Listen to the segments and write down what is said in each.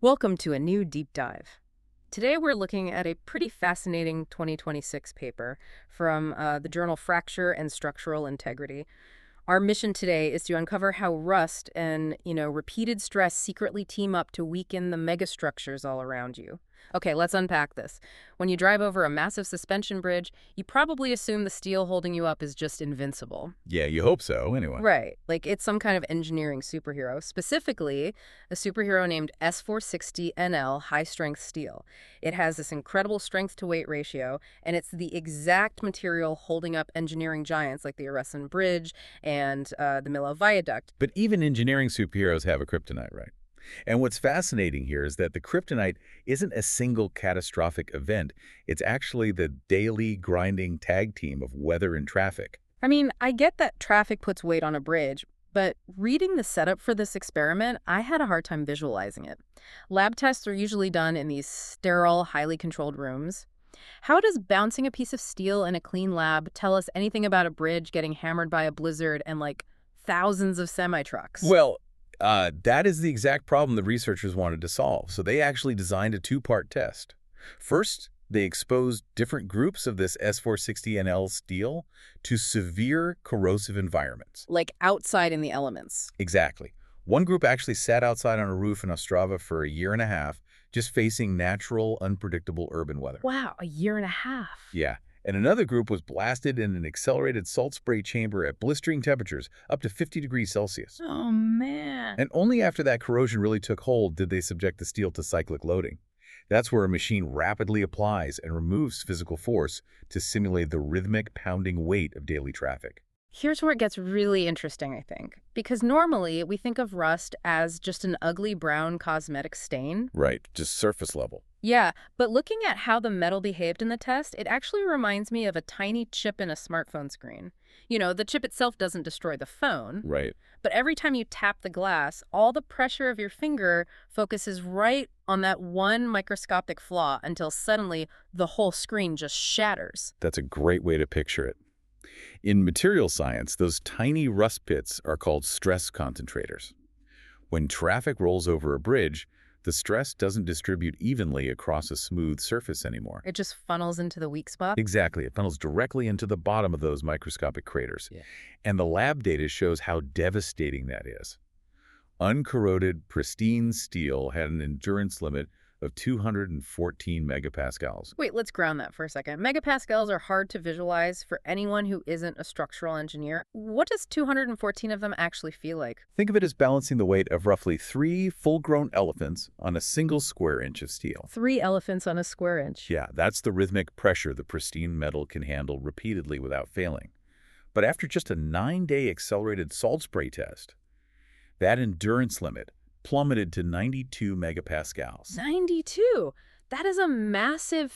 Welcome to a new deep dive. Today we're looking at a pretty fascinating 2026 paper from the journal Fracture and Structural Integrity. Our mission today is to uncover how rust and, repeated stress secretly team up to weaken the megastructures all around you. Okay, let's unpack this. When you drive over a massive suspension bridge, you probably assume the steel holding you up is just invincible. Yeah, you hope so, anyway. Right. Like it's some kind of engineering superhero, specifically a superhero named S460NL high strength steel. It has this incredible strength to weight ratio, and it's the exact material holding up engineering giants like the Oresun Bridge and the Milo Viaduct. But even engineering superheroes have a kryptonite, right? And what's fascinating here is that the kryptonite isn't a single catastrophic event. It's actually the daily grinding tag team of weather and traffic. I mean, I get that traffic puts weight on a bridge, but reading the setup for this experiment, I had a hard time visualizing it. Lab tests are usually done in these sterile, highly controlled rooms. How does bouncing a piece of steel in a clean lab tell us anything about a bridge getting hammered by a blizzard and, like, thousands of semi-trucks? Well, that is the exact problem the researchers wanted to solve. So they actually designed a two-part test. First, they exposed different groups of this S460NL steel to severe corrosive environments. Like outside in the elements. Exactly. One group actually sat outside on a roof in Ostrava for a year and a half, just facing natural, unpredictable urban weather. Wow, a year and a half. Yeah. And another group was blasted in an accelerated salt spray chamber at blistering temperatures, up to 50 degrees Celsius. Oh, man. And only after that corrosion really took hold did they subject the steel to cyclic loading. That's where a machine rapidly applies and removes physical force to simulate the rhythmic pounding weight of daily traffic. Here's where it gets really interesting, I think. Because normally we think of rust as just an ugly brown cosmetic stain. Right, just surface level. Yeah, but looking at how the metal behaved in the test, it actually reminds me of a tiny chip in a smartphone screen. You know, the chip itself doesn't destroy the phone, Right. but every time you tap the glass, all the pressure of your finger focuses right on that one microscopic flaw until suddenly the whole screen just shatters. That's a great way to picture it. In material science, those tiny rust pits are called stress concentrators. When traffic rolls over a bridge, the stress doesn't distribute evenly across a smooth surface anymore. It just funnels into the weak spot. Exactly. It funnels directly into the bottom of those microscopic craters. Yeah. And the lab data shows how devastating that is. Uncorroded, pristine steel had an endurance limit of 214 megapascals. Wait, let's ground that for a second. Megapascals are hard to visualize for anyone who isn't a structural engineer. What does 214 of them actually feel like? Think of it as balancing the weight of roughly 3 full-grown elephants on a single square inch of steel. 3 elephants on a square inch. Yeah, that's the rhythmic pressure the pristine metal can handle repeatedly without failing. But after just a 9-day accelerated salt spray test, that endurance limit plummeted to 92 megapascals. 92! That is a massive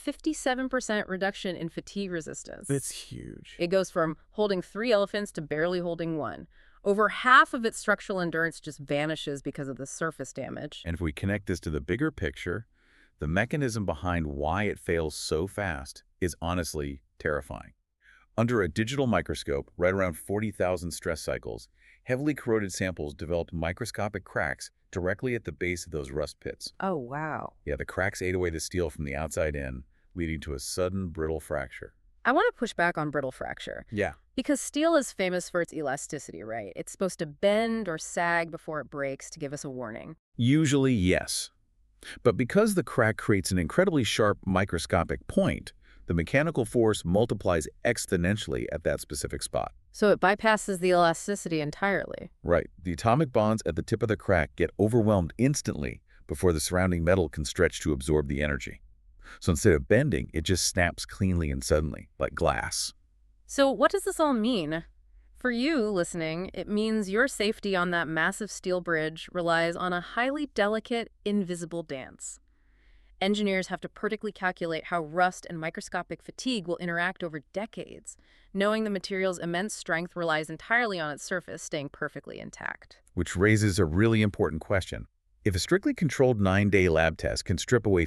57% reduction in fatigue resistance. It's huge. It goes from holding 3 elephants to barely holding 1. Over half of its structural endurance just vanishes because of the surface damage. And if we connect this to the bigger picture, the mechanism behind why it fails so fast is honestly terrifying. Under a digital microscope, right around 40,000 stress cycles, heavily corroded samples developed microscopic cracks directly at the base of those rust pits. Oh, wow. Yeah, the cracks ate away the steel from the outside in, leading to a sudden brittle fracture. I want to push back on brittle fracture. Yeah. Because steel is famous for its elasticity, right? It's supposed to bend or sag before it breaks to give us a warning. Usually, yes. But because the crack creates an incredibly sharp microscopic point, the mechanical force multiplies exponentially at that specific spot. So it bypasses the elasticity entirely. Right. The atomic bonds at the tip of the crack get overwhelmed instantly before the surrounding metal can stretch to absorb the energy. So instead of bending, it just snaps cleanly and suddenly, like glass. So what does this all mean? For you, listening, it means your safety on that massive steel bridge relies on a highly delicate, invisible dance. Engineers have to perfectly calculate how rust and microscopic fatigue will interact over decades, knowing the material's immense strength relies entirely on its surface staying perfectly intact. Which raises a really important question. If a strictly controlled 9-day lab test can strip away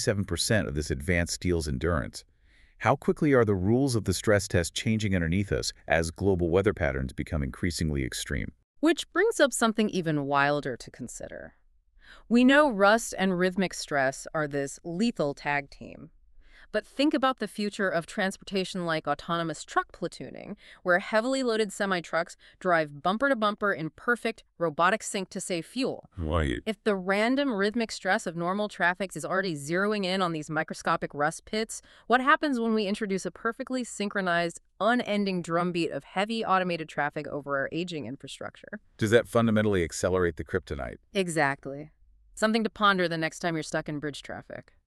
57% of this advanced steel's endurance, how quickly are the rules of the stress test changing underneath us as global weather patterns become increasingly extreme? Which brings up something even wilder to consider. We know rust and rhythmic stress are this lethal tag team. But think about the future of transportation like autonomous truck platooning, where heavily loaded semi-trucks drive bumper to bumper in perfect robotic sync to save fuel. Right. If the random rhythmic stress of normal traffic is already zeroing in on these microscopic rust pits, what happens when we introduce a perfectly synchronized, unending drumbeat of heavy automated traffic over our aging infrastructure? Does that fundamentally accelerate the kryptonite? Exactly. Something to ponder the next time you're stuck in bridge traffic.